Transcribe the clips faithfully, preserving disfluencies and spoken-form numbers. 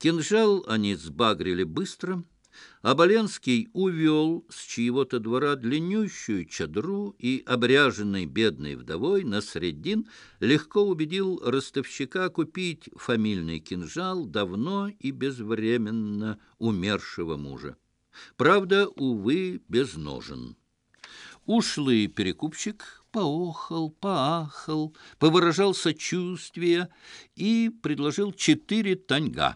Кинжал они сбагрили быстро. Оболенский увел с чьего-то двора длиннющую чадру и, обряженный бедной вдовой, Насреддин легко убедил ростовщика купить фамильный кинжал давно и безвременно умершего мужа. Правда, увы, без ножен. Ушлый перекупщик поохал, поахал, повыражал сочувствие и предложил четыре таньга.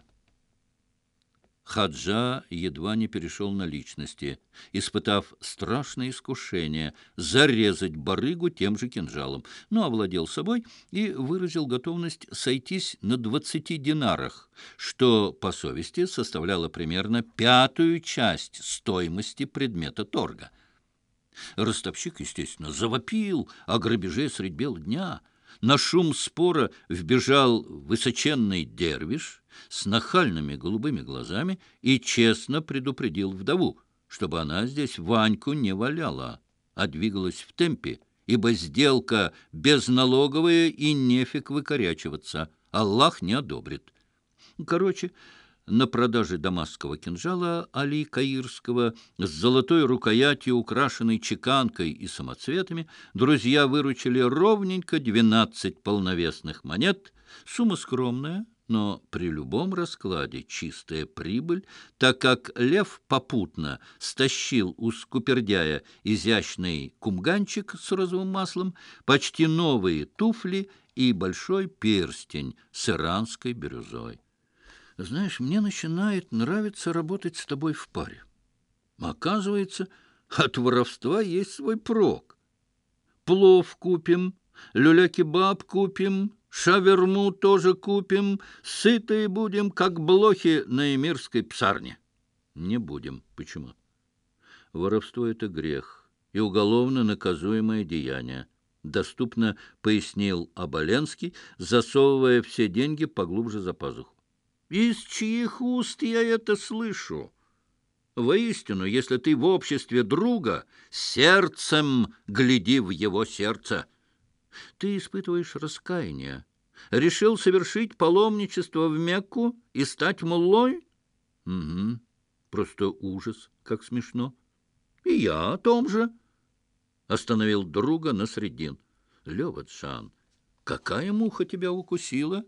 Хаджа едва не перешел на личности, испытав страшное искушение зарезать барыгу тем же кинжалом, но овладел собой и выразил готовность сойтись на двадцати динарах, что, по совести, составляло примерно пятую часть стоимости предмета торга. Ростовщик, естественно, завопил о грабеже средь бела дня. На шум спора вбежал высоченный дервиш с нахальными голубыми глазами и честно предупредил вдову, чтобы она здесь Ваньку не валяла, а двигалась в темпе, ибо сделка безналоговая и нефиг выкорячиваться, Аллах не одобрит. Короче, на продаже дамасского кинжала Али Каирского с золотой рукоятью, украшенной чеканкой и самоцветами, друзья выручили ровненько двенадцать полновесных монет. Сумма скромная, но при любом раскладе чистая прибыль, так как Лев попутно стащил у скупердяя изящный кумганчик с розовым маслом, почти новые туфли и большой перстень с иранской бирюзой. Знаешь, мне начинает нравиться работать с тобой в паре. Оказывается, от воровства есть свой прок. Плов купим, люля-кебаб купим, шаверму тоже купим, сытые будем, как блохи на эмирской псарне. Не будем. Почему? Воровство — это грех и уголовно наказуемое деяние. Доступно пояснил Оболенский, засовывая все деньги поглубже за пазуху. Из чьих уст я это слышу? Воистину, если ты в обществе друга, сердцем гляди в его сердце. Ты испытываешь раскаяние, решил совершить паломничество в Мекку и стать муллой? Угу. Просто ужас, как смешно. И я о том же. Остановил друга Насреддин. Лёва-джан, какая муха тебя укусила?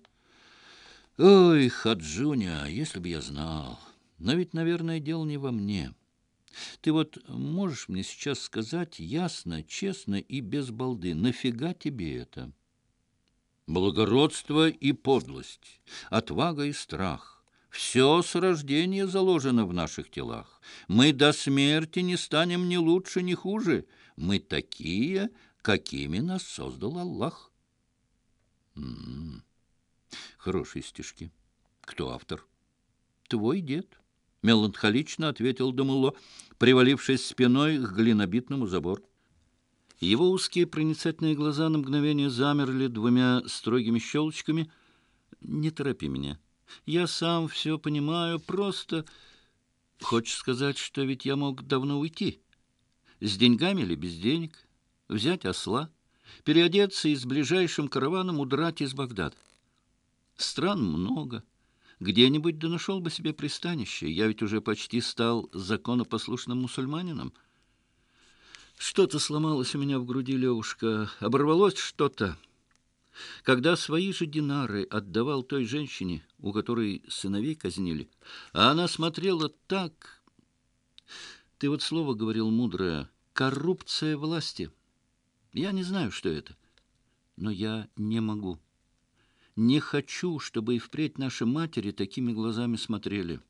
Ой, Хаджуня, если бы я знал. Но ведь, наверное, дело не во мне. Ты вот можешь мне сейчас сказать ясно, честно и без балды, нафига тебе это? Благородство и подлость, отвага и страх — все с рождения заложено в наших телах. Мы до смерти не станем ни лучше, ни хуже. Мы такие, какими нас создал Аллах. М-м-м. Хорошие стишки. Кто автор? Твой дед, меланхолично ответил Дамулло, привалившись спиной к глинобитному забору. Его узкие проницательные глаза на мгновение замерли двумя строгими щелочками. Не торопи меня. Я сам все понимаю, просто... Хочешь сказать, что ведь я мог давно уйти? С деньгами или без денег? Взять осла, переодеться и с ближайшим караваном удрать из Багдада. Стран много. Где-нибудь да нашел бы себе пристанище. Я ведь уже почти стал законопослушным мусульманином. Что-то сломалось у меня в груди, Левушка. Оборвалось что-то. Когда свои же динары отдавал той женщине, у которой сыновей казнили, а она смотрела так... Ты вот слово говорил мудрое. Коррупция власти. Я не знаю, что это. Но я не могу. Не хочу, чтобы и впредь наши матери такими глазами смотрели.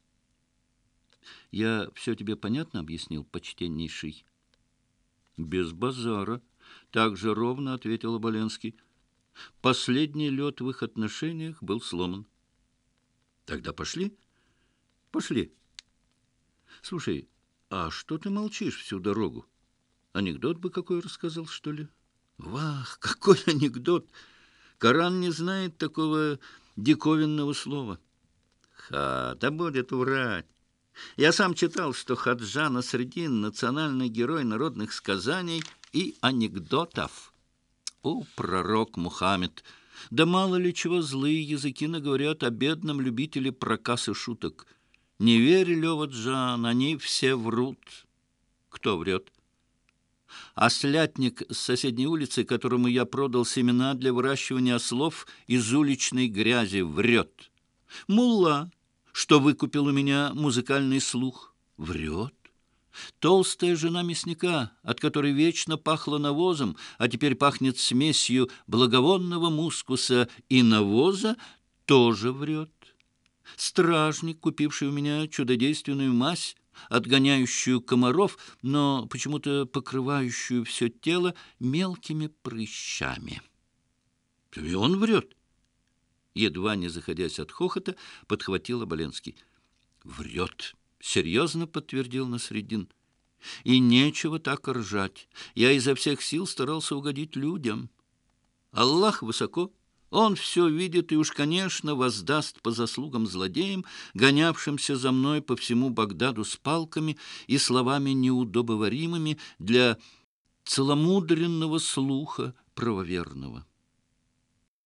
Я все тебе понятно объяснил, почтеннейший? Без базара, так же ровно ответил Оболенский. Последний лед в их отношениях был сломан. Тогда пошли? Пошли. Слушай, а что ты молчишь всю дорогу? Анекдот бы какой рассказал, что ли? Вах, какой анекдот! Коран не знает такого диковинного слова. Ха, да будет врать. Я сам читал, что Хаджа Насреддин — национальный герой народных сказаний и анекдотов. О, пророк Мухаммед! Да мало ли чего злые языки наговорят о бедном любителе проказ и шуток. Не верь, Лёва Джан, они все врут. Кто врет? Ослятник с соседней улицы, которому я продал семена для выращивания ослов из уличной грязи, врет. Мулла, что выкупил у меня музыкальный слух, врет. Толстая жена мясника, от которой вечно пахло навозом, а теперь пахнет смесью благовонного мускуса и навоза, тоже врет. Стражник, купивший у меня чудодейственную мазь, отгоняющую комаров, но почему-то покрывающую все тело мелкими прыщами. И он врет. Едва не заходясь от хохота, подхватил Оболенский. Врет. Серьезно подтвердил Насреддин. И нечего так ржать. Я изо всех сил старался угодить людям. Аллах высоко. Он все видит и уж, конечно, воздаст по заслугам злодеям, гонявшимся за мной по всему Багдаду с палками и словами неудобоваримыми для целомудренного слуха правоверного.